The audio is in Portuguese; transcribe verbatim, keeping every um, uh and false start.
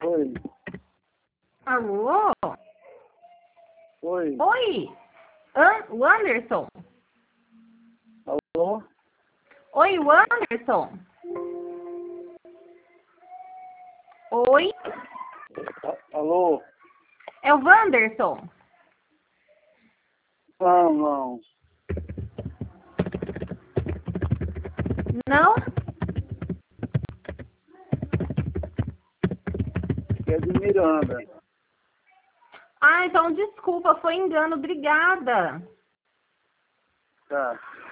Oi. Alô? Oi. Oi? An o Anderson? Alô? Oi, o Anderson? Oi? A- Alô? É o Wanderson? Não, não. Não? É de Miranda. Ah, então desculpa, foi engano. Obrigada. Tá.